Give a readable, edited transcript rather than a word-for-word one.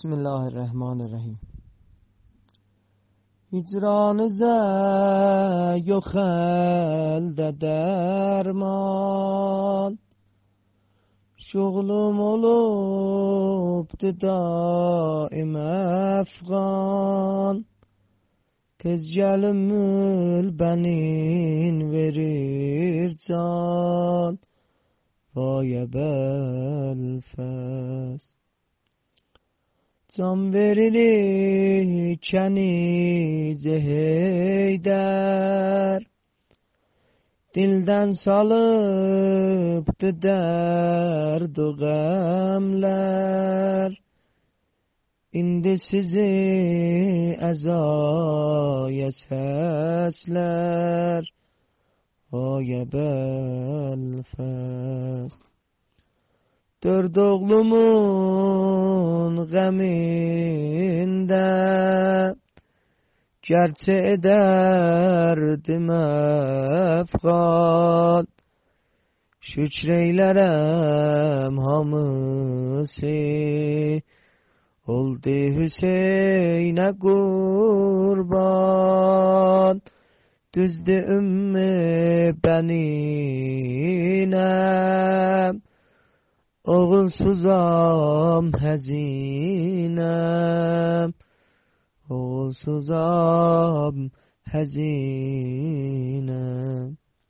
Bismillahirrahmanirrahim. Hicranıza yok elde derman, şuğlum olubdu daim efgan. Tez gelimül benin verir can, vay belfes. Can verirken zeheyder, dilden salıptı derdu gamler. İndi sizi ezaya sesler, vay belfes. Dört oğlumun gaminde, gerçi ederdim efgan. Şükreylerem hamısı, oldu Hüseyin'e kurban. Düzdü ümmü beninem, oğulsuzam hazinem, oğulsuzam hazinem.